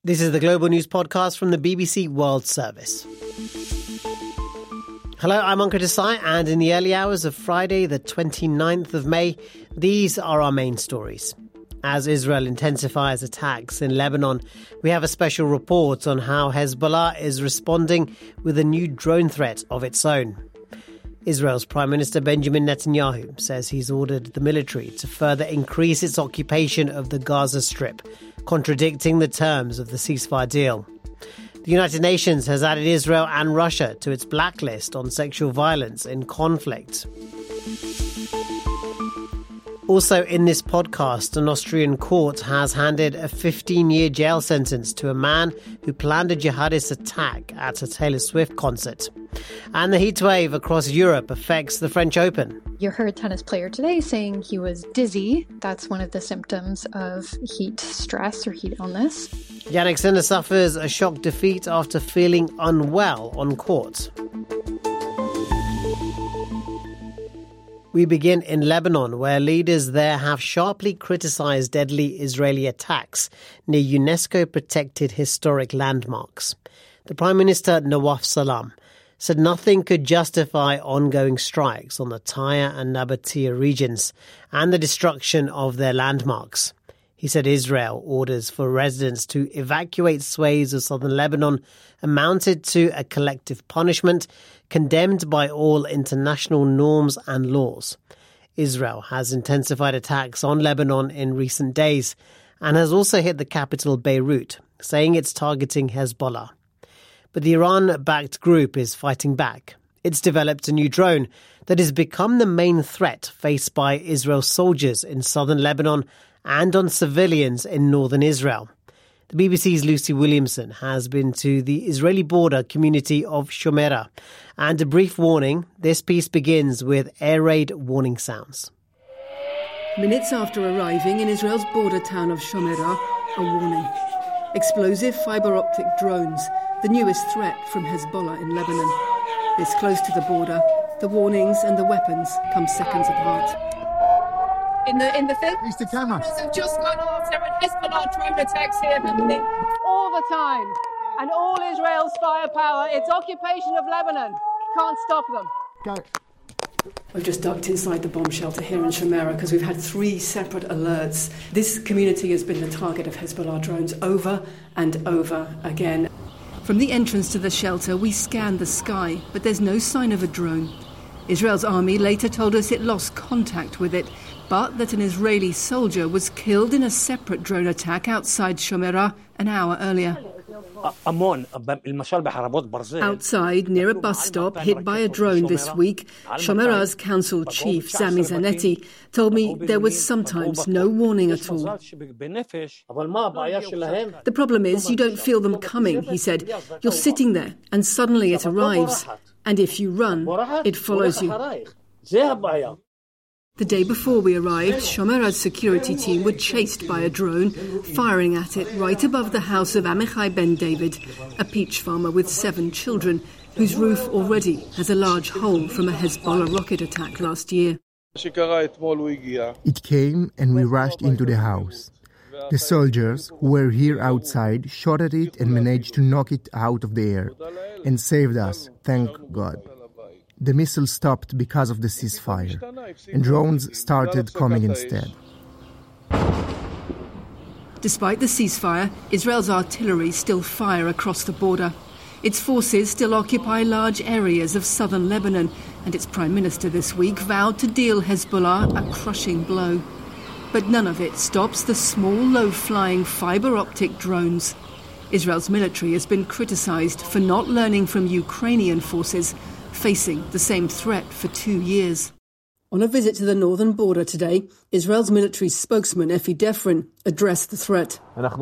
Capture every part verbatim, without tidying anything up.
This is the Global News Podcast from the B B C World Service. Hello, I'm Ankur Desai, and in the early hours of Friday, the twenty-ninth of May, these are our main stories. As Israel intensifies attacks in Lebanon, we have a special report on how Hezbollah is responding with a new drone threat of its own. Israel's Prime Minister Benjamin Netanyahu says he's ordered the military to further increase its occupation of the Gaza Strip, contradicting the terms of the ceasefire deal. The United Nations has added Israel and Russia to its blacklist on sexual violence in conflict. Also in this podcast, an Austrian court has handed a fifteen-year jail sentence to a man who planned a jihadist attack at a Taylor Swift concert. And the heatwave across Europe affects the French Open. You heard a tennis player today saying he was dizzy. That's one of the symptoms of heat stress or heat illness. Jannik Sinner suffers a shock defeat after feeling unwell on court. We begin in Lebanon, where leaders there have sharply criticised deadly Israeli attacks near UNESCO-protected historic landmarks. The Prime Minister, Nawaf Salam, said nothing could justify ongoing strikes on the Tyre and Nabatea regions and the destruction of their landmarks. He said Israel orders for residents to evacuate swathes of southern Lebanon amounted to a collective punishment condemned by all international norms and laws. Israel has intensified attacks on Lebanon in recent days and has also hit the capital Beirut, saying it's targeting Hezbollah. But the Iran-backed group is fighting back. It's developed a new drone that has become the main threat faced by Israel's soldiers in southern Lebanon and on civilians in northern Israel. The B B C's Lucy Williamson has been to the Israeli border community of Shomerah. And a brief warning, this piece begins with air raid warning sounds. Minutes after arriving in Israel's border town of Shomerah, a warning. Explosive fibre-optic drones, the newest threat from Hezbollah in Lebanon. This close to the border, the warnings and the weapons come seconds apart. In the in the thing, it's the cameras have just gone off. There are Hezbollah drone attacks here. All the time, and all Israel's firepower, its occupation of Lebanon can't stop them. Go. We've just ducked inside the bomb shelter here in Shomerah because we've had three separate alerts. This community has been the target of Hezbollah drones over and over again. From the entrance to the shelter, we scanned the sky, but there's no sign of a drone. Israel's army later told us it lost contact with it, but that an Israeli soldier was killed in a separate drone attack outside Shomerah an hour earlier. Outside, near a bus stop hit by a drone this week, Shomerah's council chief, Sami Zanetti, told me there was sometimes no warning at all. The problem is you don't feel them coming, he said. You're sitting there and suddenly it arrives. And if you run, it follows you. The day before we arrived, Shomerah's security team were chased by a drone, firing at it right above the house of Amichai Ben David, a peach farmer with seven children, whose roof already has a large hole from a Hezbollah rocket attack last year. It came and we rushed into the house. The soldiers who were here outside shot at it and managed to knock it out of the air and saved us, thank God. The missile stopped because of the ceasefire, and drones started coming instead. Despite the ceasefire, Israel's artillery still fire across the border. Its forces still occupy large areas of southern Lebanon, and its prime minister this week vowed to deal Hezbollah a crushing blow. But none of it stops the small, low-flying fibre-optic drones. Israel's military has been criticised for not learning from Ukrainian forces, facing the same threat for two years. On a visit to the northern border today, Israel's military spokesman, Efi Defrin, addressed the threat.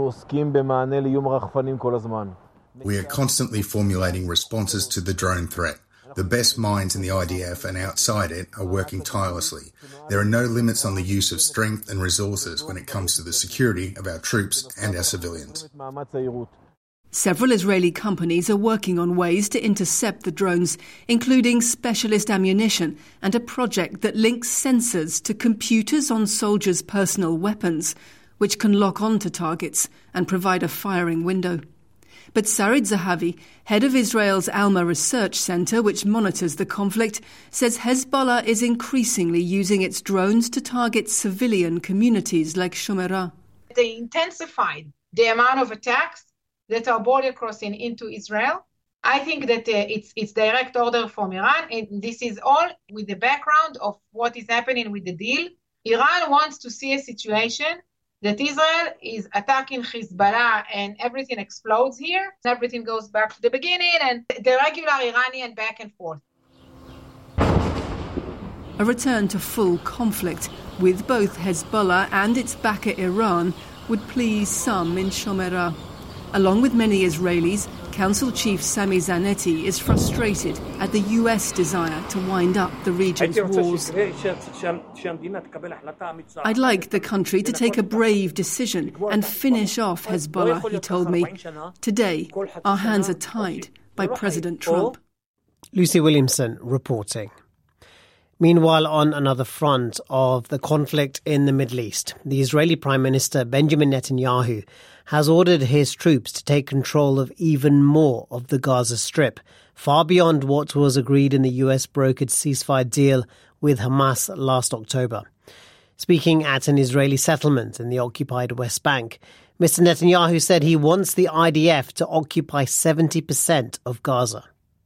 We are constantly formulating responses to the drone threat. The best minds in the I D F and outside it are working tirelessly. There are no limits on the use of strength and resources when it comes to the security of our troops and our civilians. Several Israeli companies are working on ways to intercept the drones, including specialist ammunition and a project that links sensors to computers on soldiers' personal weapons. which can lock onto targets and provide a firing window. But Sarid Zahavi, head of Israel's Alma Research Center, which monitors the conflict, says Hezbollah is increasingly using its drones to target civilian communities like Shomerah. They intensified the amount of attacks that are border crossing into Israel. I think that uh, it's it's direct order from Iran, and this is all with the background of what is happening with the deal. Iran wants to see a situation that Israel is attacking Hezbollah and everything explodes here. Everything goes back to the beginning and the regular Iranian back and forth. A return to full conflict with both Hezbollah and its backer Iran would please some in Shomerah. Along with many Israelis, Council Chief Sami Zanetti is frustrated at the U S desire to wind up the region's wars. I'd like the country to take a brave decision and finish off Hezbollah, he told me. Today, our hands are tied by President Trump. Lucy Williamson reporting. Meanwhile, on another front of the conflict in the Middle East, the Israeli Prime Minister Benjamin Netanyahu has ordered his troops to take control of even more of the Gaza Strip, far beyond what was agreed in the U S-brokered ceasefire deal with Hamas last October. Speaking at an Israeli settlement in the occupied West Bank, Mister Netanyahu said he wants the I D F to occupy seventy percent of Gaza.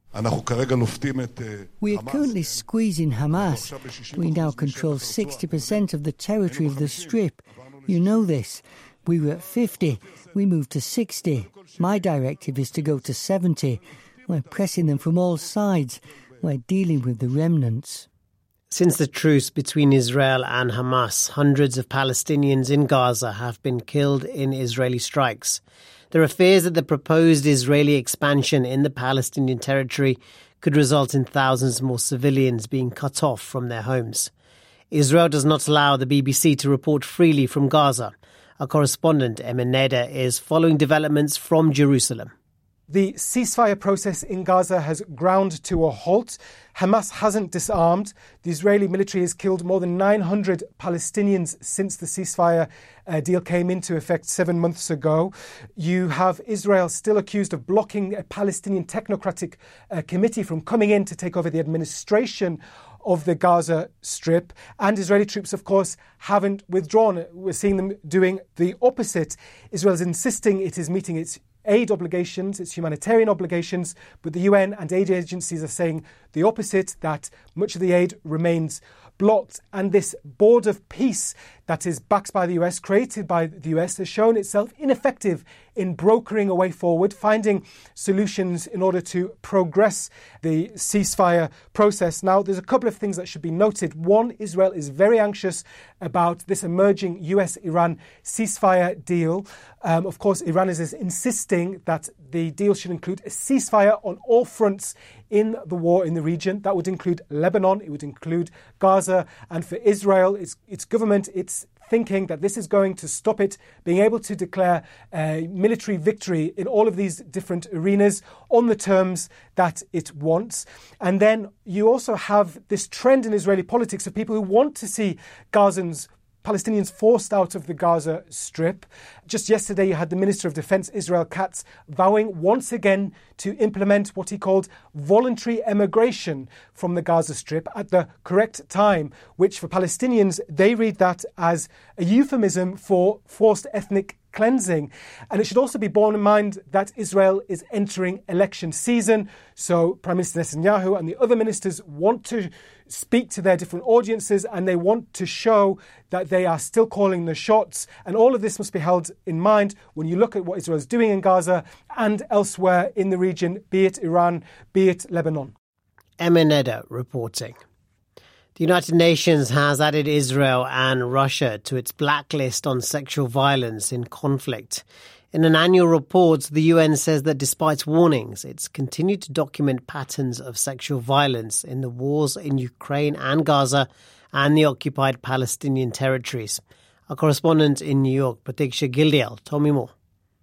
We are currently squeezing Hamas. We now control sixty percent of the territory of the Strip. You know this. We were at fifty. We moved to sixty. My directive is to go to seventy. We're pressing them from all sides. We're dealing with the remnants. Since the truce between Israel and Hamas, hundreds of Palestinians in Gaza have been killed in Israeli strikes. There are fears that the proposed Israeli expansion in the Palestinian territory could result in thousands more civilians being cut off from their homes. Israel does not allow the B B C to report freely from Gaza. Our correspondent, Emin Neda, is following developments from Jerusalem. The ceasefire process in Gaza has ground to a halt. Hamas hasn't disarmed. The Israeli military has killed more than nine hundred Palestinians since the ceasefire uh, deal came into effect seven months ago. You have Israel still accused of blocking a Palestinian technocratic uh, committee from coming in to take over the administration of the Gaza Strip. And Israeli troops, of course, haven't withdrawn. We're seeing them doing the opposite. Israel is insisting it is meeting its aid obligations, its humanitarian obligations, but the U N and aid agencies are saying the opposite, that much of the aid remains blocked. And this board of peace that is backed by the U S, created by the U S, has shown itself ineffective in brokering a way forward, finding solutions in order to progress the ceasefire process. Now, there's a couple of things that should be noted. One, Israel is very anxious about this emerging U S-Iran ceasefire deal. Um, of course, Iran is insisting that the deal should include a ceasefire on all fronts in the war in the region. That would include Lebanon, it would include Gaza, and for Israel, its, its government, it's thinking that this is going to stop it being able to declare a military victory in all of these different arenas on the terms that it wants. And then you also have this trend in Israeli politics of people who want to see Gazans, Palestinians forced out of the Gaza Strip. Just yesterday, you had the Minister of Defense, Israel Katz, vowing once again to implement what he called voluntary emigration from the Gaza Strip at the correct time, which for Palestinians, they read that as a euphemism for forced ethnic cleansing. And it should also be borne in mind that Israel is entering election season. So Prime Minister Netanyahu and the other ministers want to speak to their different audiences, and they want to show that they are still calling the shots. And all of this must be held in mind when you look at what Israel is doing in Gaza and elsewhere in the region, be it Iran, be it Lebanon. Emin Neda reporting. The United Nations has added Israel and Russia to its blacklist on sexual violence in conflict. In an annual report, the U N says that despite warnings, it's continued to document patterns of sexual violence in the wars in Ukraine and Gaza and the occupied Palestinian territories. Our correspondent in New York, Pratiksha Gildial, told me more.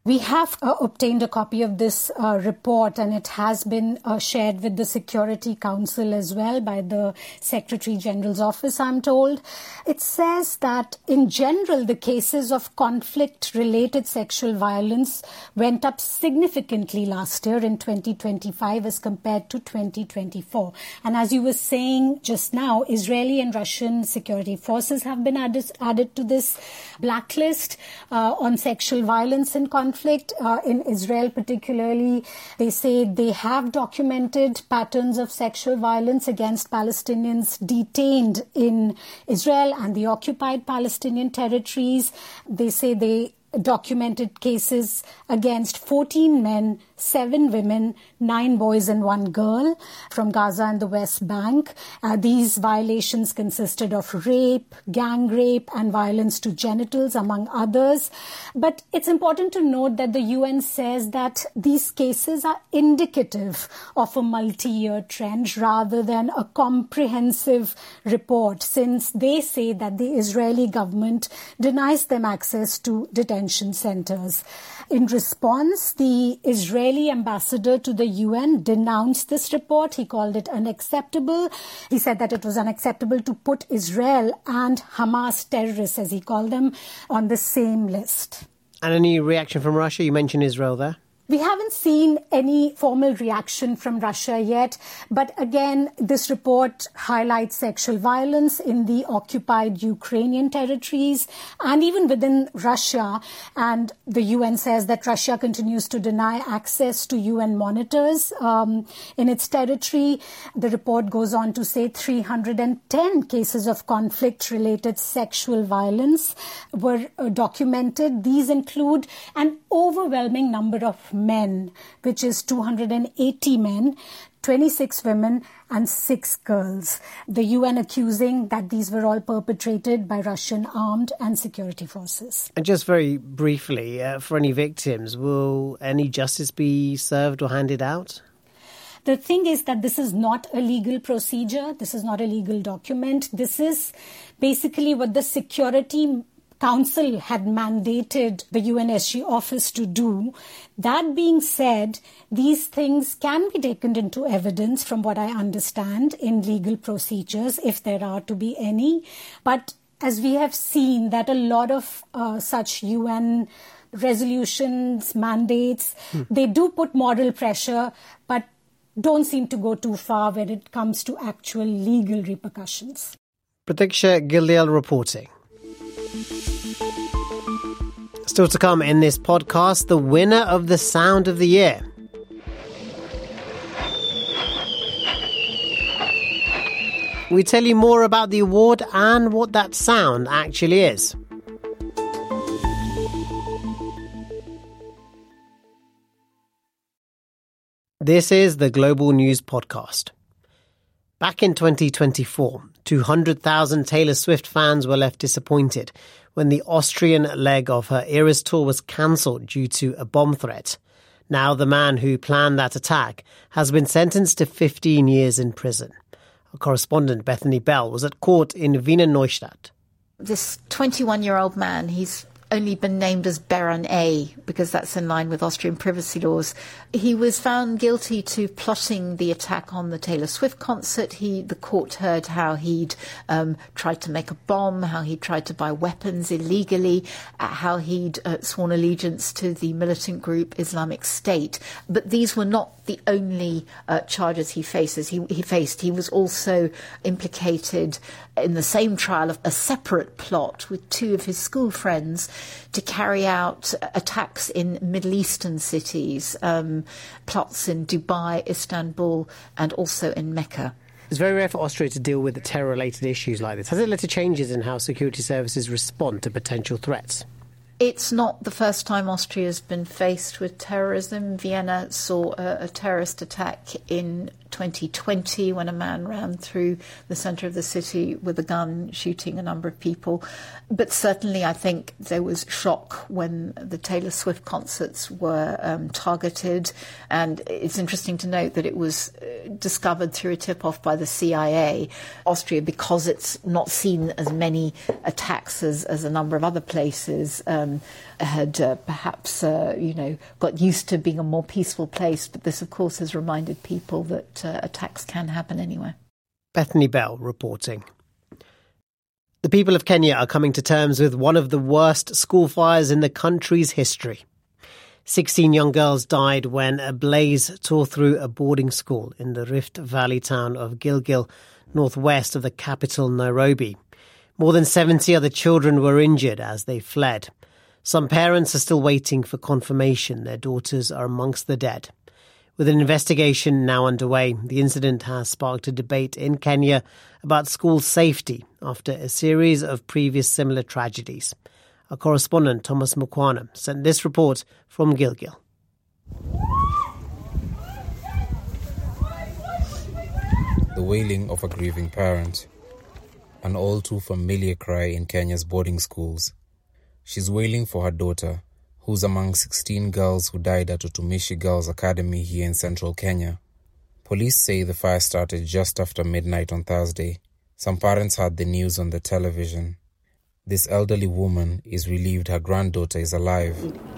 We have uh, obtained a copy of this uh, report, and it has been uh, shared with the Security Council as well by the Secretary General's office, I'm told. It says that in general, the cases of conflict-related sexual violence went up significantly last year in twenty twenty-five as compared to twenty twenty-four. And as you were saying just now, Israeli and Russian security forces have been added, added to this blacklist uh, on sexual violence and conflict. Conflict uh, in Israel particularly, they say they have documented patterns of sexual violence against Palestinians detained in Israel and the occupied Palestinian territories. They say they documented cases against fourteen men, seven women, nine boys and one girl from Gaza and the West Bank. Uh, these violations consisted of rape, gang rape and violence to genitals, among others. But it's important to note that the U N says that these cases are indicative of a multi-year trend rather than a comprehensive report, since they say that the Israeli government denies them access to detention centers. In response, the Israeli ambassador to the U N denounced this report. He called it unacceptable. He said that it was unacceptable to put Israel and Hamas terrorists, as he called them, on the same list. And any reaction from Russia? You mentioned Israel there. We haven't seen any formal reaction from Russia yet, but again, this report highlights sexual violence in the occupied Ukrainian territories and even within Russia. And the U N says that Russia continues to deny access to U N monitors um, in its territory. The report goes on to say three hundred ten cases of conflict-related sexual violence were uh, documented. These include an overwhelming number of men, which is two hundred eighty men, twenty-six women and six girls. The U N accusing that these were all perpetrated by Russian armed and security forces. And just very briefly, uh, for any victims, will any justice be served or handed out? The thing is that this is not a legal procedure. This is not a legal document. This is basically what the Security Council had mandated the U N S G office to do. That being said, these things can be taken into evidence, from what I understand, in legal procedures, if there are to be any. But as we have seen, that a lot of uh, such U N resolutions, mandates, hmm. they do put moral pressure, but don't seem to go too far when it comes to actual legal repercussions. Pratiksha Gildial reporting. Still to come in this podcast, the winner of the Sound of the Year. We tell you more about the award and what that sound actually is. This is the Global News Podcast. Back in twenty twenty-four, two hundred thousand Taylor Swift fans were left disappointed when the Austrian leg of her Eras tour was cancelled due to a bomb threat. Now the man who planned that attack has been sentenced to fifteen years in prison. Our correspondent Bethany Bell was at court in Wiener Neustadt. This twenty-one-year-old man, he's only been named as Baron A because that's in line with Austrian privacy laws. He was found guilty to plotting the attack on the Taylor Swift concert. He, the court heard how he'd um, tried to make a bomb, how he tried to buy weapons illegally, uh, how he'd uh, sworn allegiance to the militant group Islamic State. But these were not the only uh, charges he faces. He, he faced. He was also implicated in the same trial of a separate plot with two of his school friends to carry out attacks in Middle Eastern cities, um, plots in Dubai, Istanbul, and also in Mecca. It's very rare for Austria to deal with terror-related issues like this. Has it led to changes in how security services respond to potential threats? It's not the first time Austria has been faced with terrorism. Vienna saw a, a terrorist attack in twenty twenty when a man ran through the centre of the city with a gun, shooting a number of people. But certainly I think there was shock when the Taylor Swift concerts were um, targeted. And it's interesting to note that it was discovered through a tip-off by the C I A. Austria, because it's not seen as many attacks as, as a number of other places, um, had uh, perhaps, uh, you know, got used to being a more peaceful place. But this, of course, has reminded people that uh, attacks can happen anywhere. Bethany Bell reporting. The people of Kenya are coming to terms with one of the worst school fires in the country's history. Sixteen young girls died when a blaze tore through a boarding school in the Rift Valley town of Gilgil, northwest of the capital, Nairobi. More than seventy other children were injured as they fled. Some parents are still waiting for confirmation their daughters are amongst the dead. With an investigation now underway, the incident has sparked a debate in Kenya about school safety after a series of previous similar tragedies. Our correspondent, Thomas Mukwana, sent this report from Gilgil. The wailing of a grieving parent. An all too familiar cry in Kenya's boarding schools. She's wailing for her daughter, who's among sixteen girls who died at Utumishi Girls Academy here in central Kenya. Police say the fire started just after midnight on Thursday. Some parents heard the news on the television. This elderly woman is relieved her granddaughter is alive.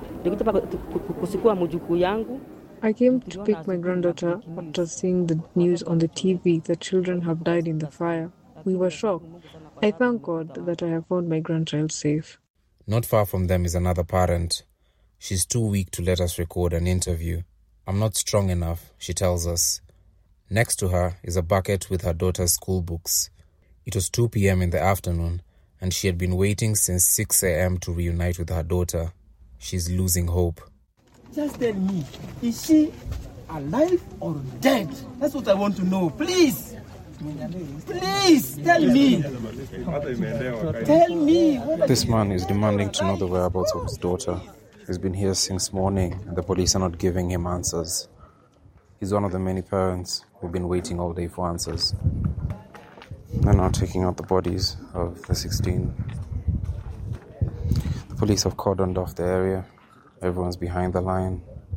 I came to pick my granddaughter after seeing the news on the T V that children have died in the fire. We were shocked. I thank God that I have found my grandchild safe. Not far from them is another parent. She's too weak to let us record an interview. I'm not strong enough, she tells us. Next to her is a bucket with her daughter's school books. It was two p.m. in the afternoon, and she had been waiting since six a.m. to reunite with her daughter. She's losing hope. Just tell me, is she alive or dead? That's what I want to know, please. Please, tell me. Tell me. This man is demanding to know the whereabouts of his daughter. He's been here since morning, and the police are not giving him answers. He's one of the many parents who've been waiting all day for answers. They're now taking out the bodies of the sixteen. The police have cordoned off the area. Everyone's behind the line.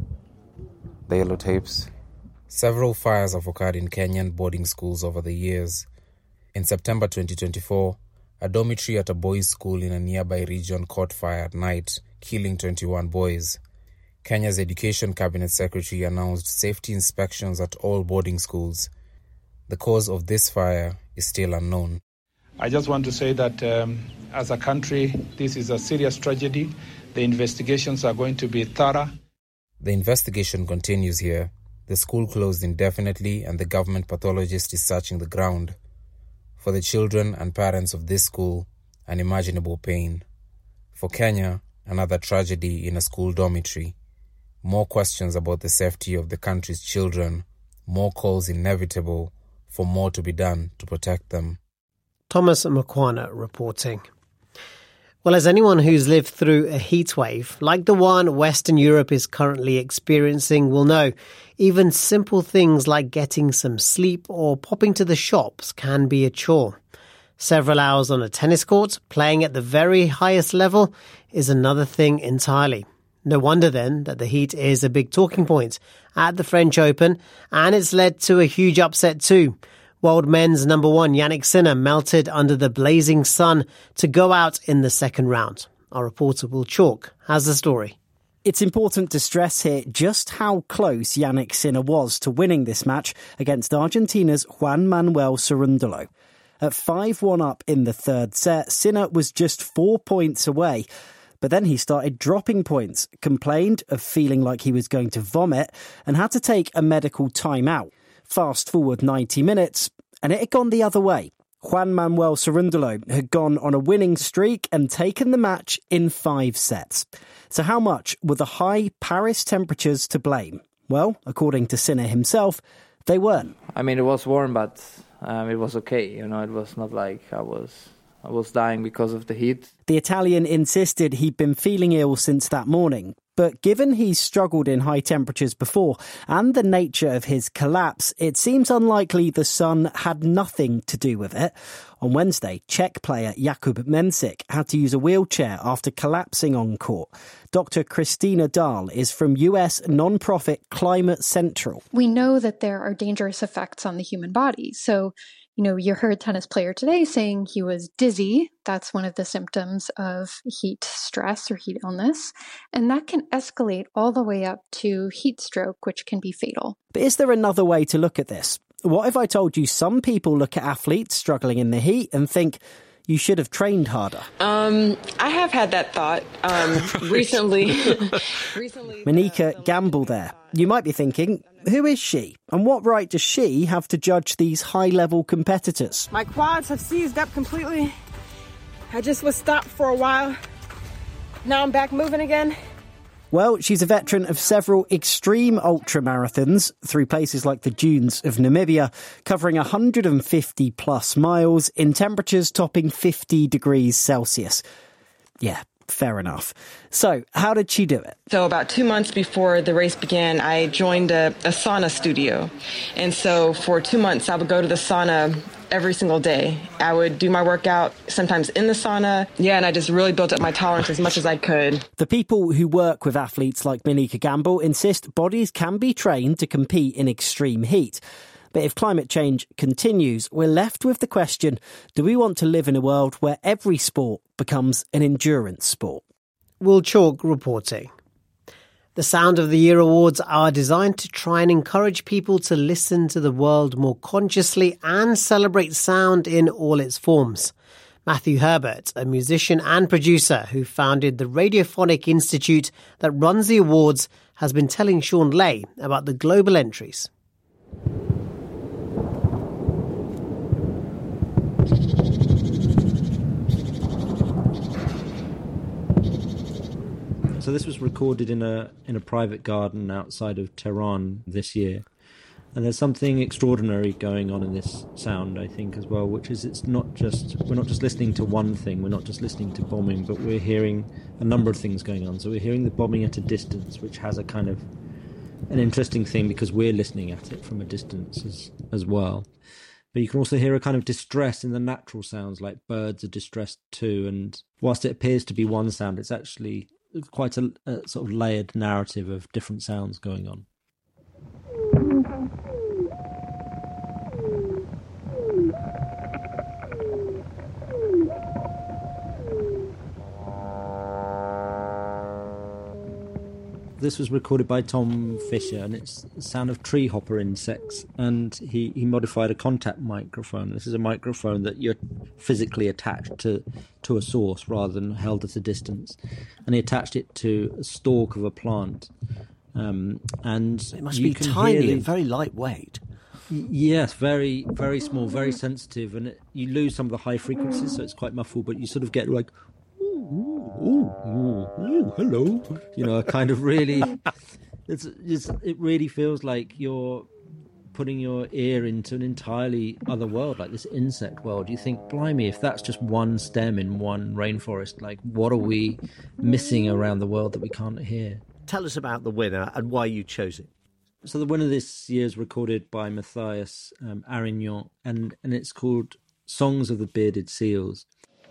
The yellow tapes. Several fires have occurred in Kenyan boarding schools over the years. In September twenty twenty-four, a dormitory at a boys' school in a nearby region caught fire at night, killing twenty-one boys. Kenya's Education Cabinet Secretary announced safety inspections at all boarding schools. The cause of this fire is still unknown. I just want to say that um, as a country, this is a serious tragedy. The investigations are going to be thorough. The investigation continues here. The school closed indefinitely and the government pathologist is searching the ground. For the children and parents of this school, unimaginable pain. For Kenya, another tragedy in a school dormitory. More questions about the safety of the country's children. More calls inevitable for more to be done to protect them. Thomas Mukwana reporting. Well, as anyone who's lived through a heatwave, like the one Western Europe is currently experiencing, will know, even simple things like getting some sleep or popping to the shops can be a chore. Several hours on a tennis court, playing at the very highest level, is another thing entirely. No wonder then that the heat is a big talking point at the French Open, and it's led to a huge upset too. World men's number one Jannik Sinner melted under the blazing sun to go out in the second round. Our reporter Will Chalk has the story. It's important to stress here just how close Jannik Sinner was to winning this match against Argentina's Juan Manuel Cerundolo. At five one up in the third set, Sinner was just four points away. But then he started dropping points, complained of feeling like he was going to vomit, and had to take a medical timeout. Fast forward ninety minutes, and it had gone the other way. Juan Manuel Cerundolo had gone on a winning streak and taken the match in five sets. So how much were the high Paris temperatures to blame? Well, according to Sinner himself, they weren't. I mean, it was warm, but um, it was okay. You know, it was not like I was... I was dying because of the heat. The Italian insisted he'd been feeling ill since that morning. But given he's struggled in high temperatures before and the nature of his collapse, it seems unlikely the sun had nothing to do with it. On Wednesday, Czech player Jakub Mensik had to use a wheelchair after collapsing on court. Doctor Christina Dahl is from U S non-profit Climate Central. We know that there are dangerous effects on the human body. So You know, you heard tennis player today saying he was dizzy. That's one of the symptoms of heat stress or heat illness. And that can escalate all the way up to heat stroke, which can be fatal. But is there another way to look at this? What if I told you some people look at athletes struggling in the heat and think you should have trained harder? Um, I have had that thought um, recently. recently. Monica Gamble there. You might be thinking, who is she? And what right does she have to judge these high-level competitors? My quads have seized up completely. I just was stopped for a while. Now I'm back moving again. Well, she's a veteran of several extreme ultramarathons through places like the dunes of Namibia, covering one hundred fifty plus miles in temperatures topping fifty degrees Celsius. Yeah, fair enough. So, how did she do it? So about two months before the race began, I joined a, a sauna studio. And so for two months, I would go to the sauna every single day. I would do my workout, sometimes in the sauna. Yeah, and I just really built up my tolerance as much as I could. The people who work with athletes like Monica Gamble insist bodies can be trained to compete in extreme heat. But if climate change continues, we're left with the question, do we want to live in a world where every sport becomes an endurance sport? Will Chalk reporting. The Sound of the Year Awards are designed to try and encourage people to listen to the world more consciously and celebrate sound in all its forms. Matthew Herbert, a musician and producer who founded the Radiophonic Institute that runs the awards, has been telling Sean Ley about the global entries. So this was recorded in a in a private garden outside of Tehran this year. And there's something extraordinary going on in this sound, I think, as well, which is it's not just, we're not just listening to one thing, we're not just listening to bombing, but we're hearing a number of things going on. So we're hearing the bombing at a distance, which has a kind of an interesting thing because we're listening at it from a distance as, as well. But you can also hear a kind of distress in the natural sounds, like birds are distressed too. And whilst it appears to be one sound, it's actually quite a, a sort of layered narrative of different sounds going on. This was recorded by Tom Fisher, and it's the sound of tree hopper insects. And he, he modified a contact microphone. This is a microphone that you're physically attached to, to a source rather than held at a distance. And he attached it to a stalk of a plant. Um, and it must be tiny the, and very lightweight. Yes, very, very small, very sensitive. And it, you lose some of the high frequencies, so it's quite muffled, but you sort of get like... Ooh, ooh, ooh, ooh, hello. You know, a kind of really, it's, it's, it really feels like you're putting your ear into an entirely other world, like this insect world. You think, blimey, if that's just one stem in one rainforest, like what are we missing around the world that we can't hear? Tell us about the winner and why you chose it. So the winner this year is recorded by Matthias um, Arignon, and, and it's called Songs of the Bearded Seals.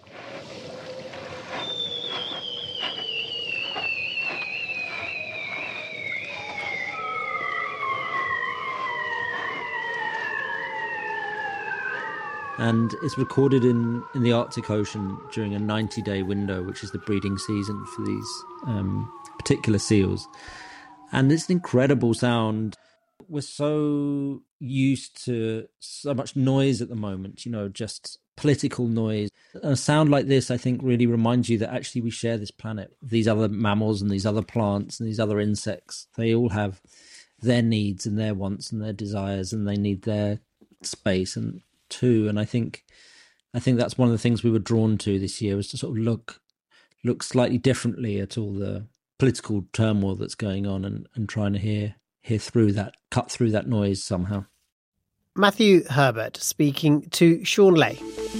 And it's recorded in, in the Arctic Ocean during a ninety-day window, which is the breeding season for these um, particular seals. And it's an incredible sound. We're so used to so much noise at the moment, you know, just political noise. A sound like this, I think, really reminds you that actually we share this planet. These other mammals and these other plants and these other insects, they all have their needs and their wants and their desires, and they need their space and too. And I think I think that's one of the things we were drawn to this year, was to sort of look look slightly differently at all the political turmoil that's going on and, and trying to hear hear through that, cut through that noise somehow. Matthew Herbert speaking to Sean Ley.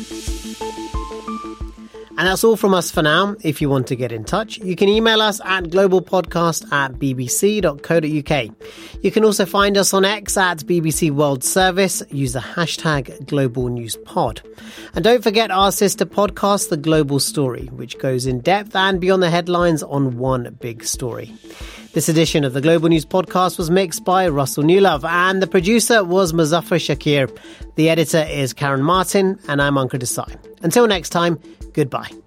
And that's all from us for now. If you want to get in touch, you can email us at globalpodcast at bbc dot co dot uk. You can also find us on X at B B C World Service. Use the hashtag Global News Pod. And don't forget our sister podcast, The Global Story, which goes in depth and beyond the headlines on one big story. This edition of the Global News Podcast was mixed by Russell Newlove and the producer was Muzaffar Shakir. The editor is Karen Martin and I'm Ankur Desai. Until next time, goodbye.